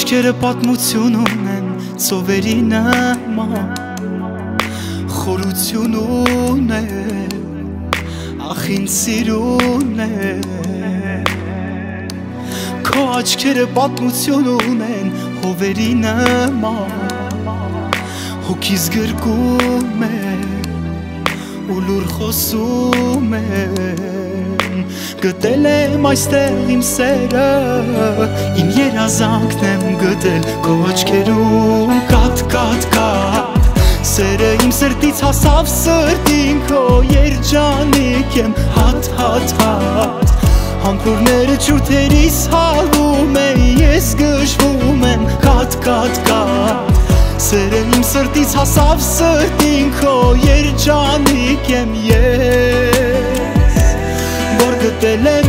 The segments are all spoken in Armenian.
աչքերը պատմություն ունեն ծովերի նման, խորություն ունեն, ախ ինձ սիրուն է։ Քո աչքերը պատմություն ունեն հովերի նման, հոգիս գրկում է ու լուր խոսում են։ Գտել եմ այստեղ իմ սերը, իմ երազանքն եմ գտել քո աչքերում կատ-կատ-կատ։ Սերը իմ սրտից հասավ սրտին, քո երջանիկ եմ հատ-հատ-հատ։ Համբուրները ջութերիս հալվում են, ես գժվում եմ կատ-կատ-կատ։ Սերը իմ սրտից հասավ սրտին, քո երջանիկ եմ ես, որ գտել եմ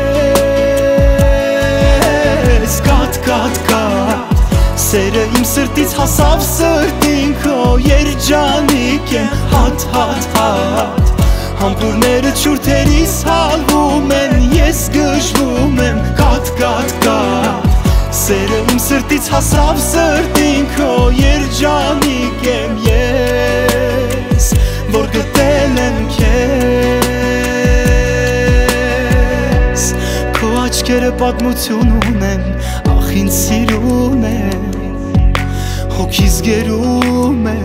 քեզ կատ-կատ-կատ։ Սերը իմ սրտից հասավ սրտին, քո երջանիկ եմ հատ-հատ-հատ։ Համբուրները ջութերիս հալվում են, ես գժվում եմ կատ-կատ-կատ։ Սերը իմ սրտից հասավ սրտին, քո երջանիկ եմ ես, որ գտել եմ քեզ։ Քո աչքերը պատմություն ունեն, ախ ինձ սիրուն է, հոգիս գերում է,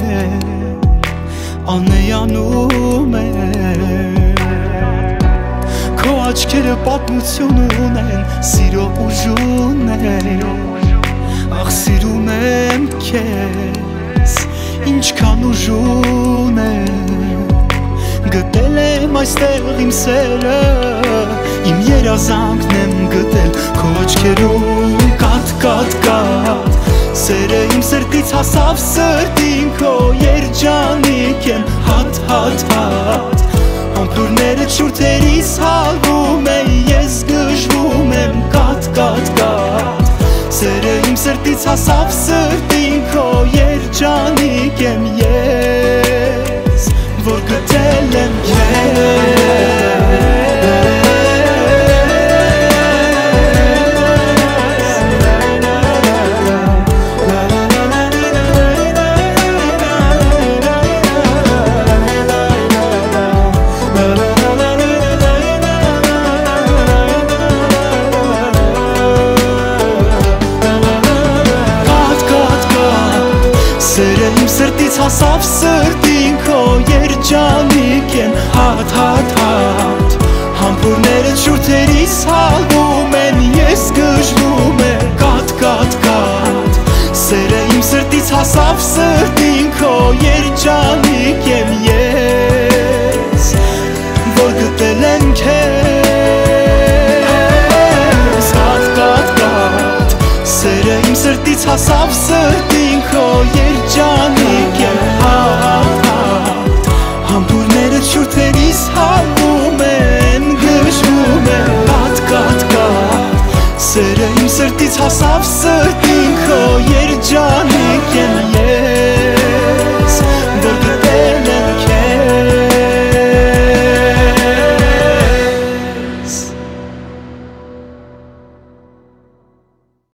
անեյանում է։ Քո աչքերը պատմություն ունեն, սիրո ուժուն է, ախ սիրում եմ քեզ, ինչքան ուժուն է։ Գտել եմ այստեղ իմ սերը, իմ երազանքն եմ գտել քո աչքերում կատ-կատ-կատ։ Սերը իմ սրտից հասավ սրտին, քո երջանիկ եմ հատ-հատ-հատ։ Համբուրները ջութերիս հալվում են, ես գժվում եմ կատ-կատ-կատ։ Սերը իմ սրտից հասավ սրտին, քո երջանիկ եմ ես, որ գտել եմ Սերը իմ սրտից հասավ սրտին, քո երջանիկ եմ հատ-հատ-հատ։ Համբուրները ջութերիս հալվում են, ես գժվում եմ կատ-կատ-կատ։ Սերը իմ սրտից հասավ սրտին, քո երջանիկ եմ ես, որ գտել եմ քեզ կատ-կատ-կատ։ Սերը իմ սրտից հասավ սրտին, քո երջանիկ եմ հատ-հատ։ Համբուրները ջութերիս հալվում են, գժվում եմ կատ-կատ-կատ։ Սերը իմ սրտից հասավ սրտին, քո երջանիկ եմ ես,